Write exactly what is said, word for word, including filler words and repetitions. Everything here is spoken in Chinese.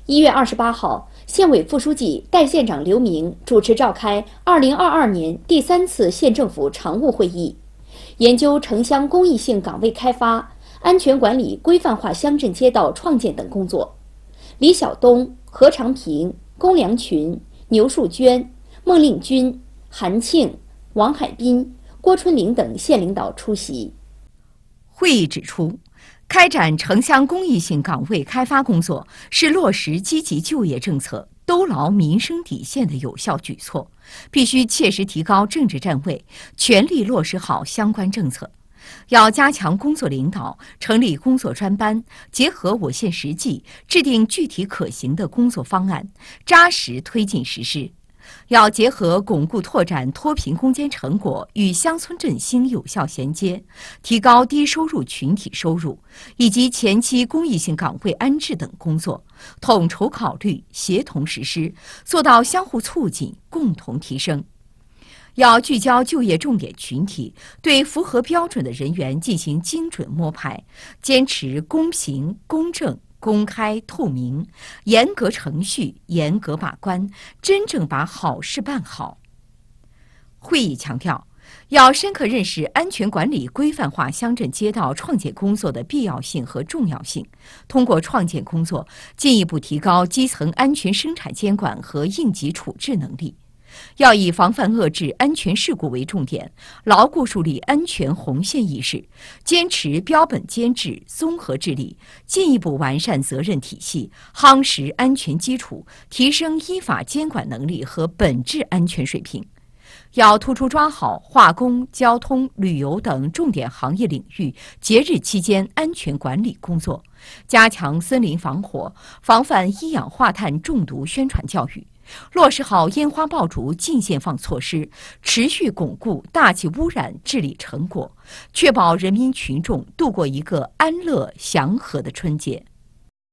一月二十八号，县委副书记、代县长刘明主持召开二零二二年第三次县政府常务会议，研究城乡公益性岗位开发、安全管理规范化乡镇街道创建等工作。李晓东、何长平、龚良群、牛树娟、孟令军、韩庆、王海滨、郭春玲等县领导出席。 会议指出，开展城乡公益性岗位开发工作是落实积极就业政策、兜牢民生底线的有效举措，必须切实提高政治站位，全力落实好相关政策。要加强工作领导，成立工作专班，结合我县实际，制定具体可行的工作方案，扎实推进实施。要结合巩固拓展脱贫攻坚成果与乡村振兴有效衔接，提高低收入群体收入，以及前期公益性岗位安置等工作，统筹考虑，协同实施，做到相互促进，共同提升。要聚焦就业重点群体，对符合标准的人员进行精准摸排，坚持公平、公正、公开、透明，严格程序，严格把关，真正把好事办好。会议强调，要深刻认识安全管理规范化乡镇街道创建工作的必要性和重要性，通过创建工作，进一步提高基层安全生产监管和应急处置能力。要以防范遏制安全事故为重点，牢固树立安全红线意识，坚持标本兼治、综合治理，进一步完善责任体系，夯实安全基础，提升依法监管能力和本质安全水平。要突出抓好化工、交通、旅游等重点行业领域节日期间安全管理工作，加强森林防火、防范一氧化碳中毒宣传教育，落实好烟花爆竹禁限放措施，持续巩固大气污染治理成果，确保人民群众度过一个安乐祥和的春节。